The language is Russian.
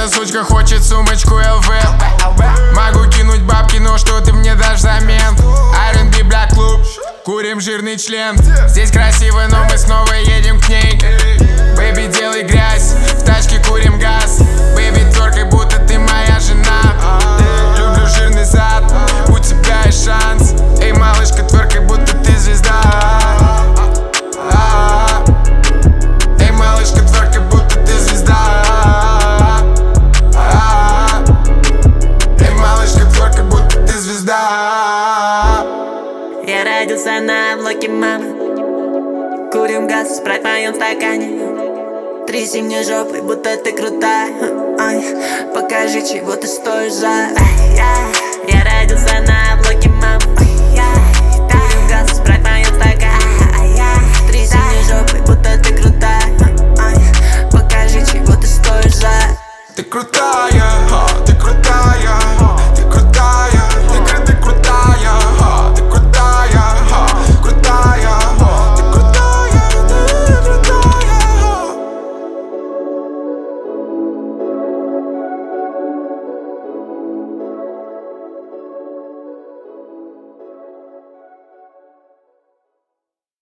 Эта сучка хочет сумочку ЛВ. Могу кинуть бабки, но что ты мне дашь взамен? R&B Black Club, курим жирный член. Здесь красиво, но мы снова едем к ней. Бэйби, делай грязь, в тачке курим газ. Бэйби, тверкай, будто ты моя жена. Люблю жирный зад, у тебя есть шанс. Эй, малышка, тверкай, будто ты звезда. Эй, малышка, тверкай, будто ты звезда. Эй, малышка, тверкай, будто ты звезда. Я родился на блоке мамы. Курим газ, спрайт в моем стакане. Тряси мне жопой, будто ты крутая. Ай, покажи, чего ты стоишь за. Я родился на блоке мамы. Курим газ, спрайт в моем стакане. Тряси мне жопой, будто ты крутая. Ай, покажи, чего ты стоишь за. Ты крутая, ты крутая.